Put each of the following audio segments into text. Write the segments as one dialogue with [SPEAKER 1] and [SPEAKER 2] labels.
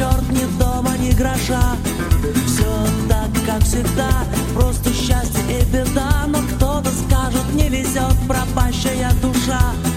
[SPEAKER 1] черт, ни дома, ни гроша. Все так, как всегда, просто счастье и беда. Но кто-то скажет, не везет пропащая душа.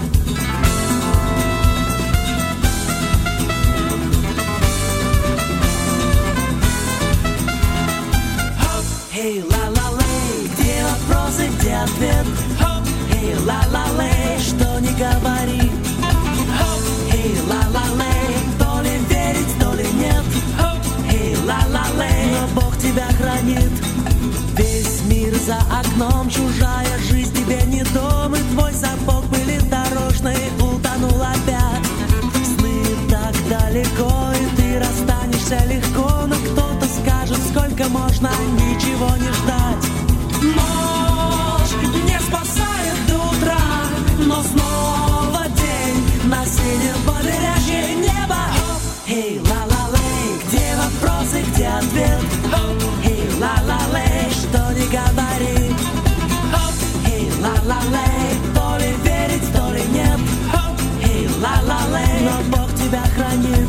[SPEAKER 1] Эй, ла-ла-лей, где вопросы, где ответ? Эй, ла-ла-лей, что не говори. Эй, ла-ла-лей, то ли верить, то ли нет. Эй, ла-ла-лей, но Бог тебя хранит. Весь мир за окном, чужая жизнь тебе не дом. И твой сапог были дорожные, утонул опять. Сны так далеко, и ты расстанешься легко. Но кто-то скажет, сколько можно ничего не ждать. Ночь не спасает до утра, но снова день на синем побережье неба. Эй, ла-ла-лей, где вопросы, где ответ? Эй, ла-ла-лей, что не говори. Эй, ла-ла-лей, то ли верить, то ли нет. Эй, ла-ла-лей, но Бог тебя хранит.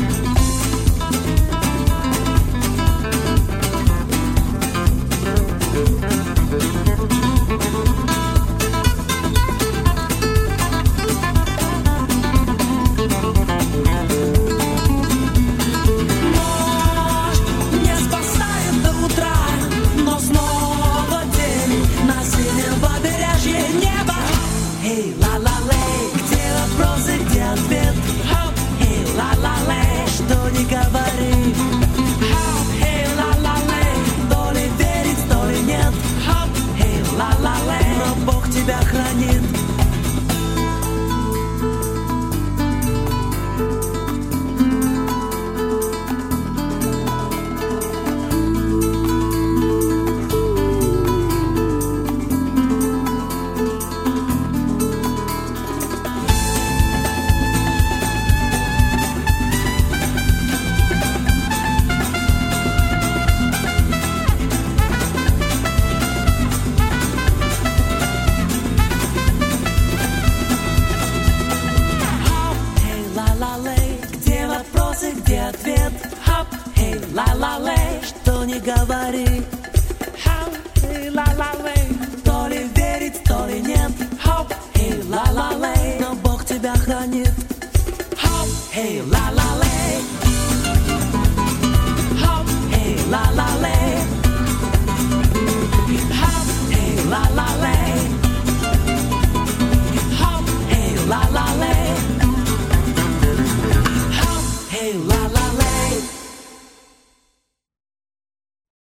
[SPEAKER 1] Ла-ла-лей, что не говори. Эй, ла-ла-лей, то ли верить, то ли нет. Эй, ла-ла-лей, но Бог тебя хранит. Эй, ла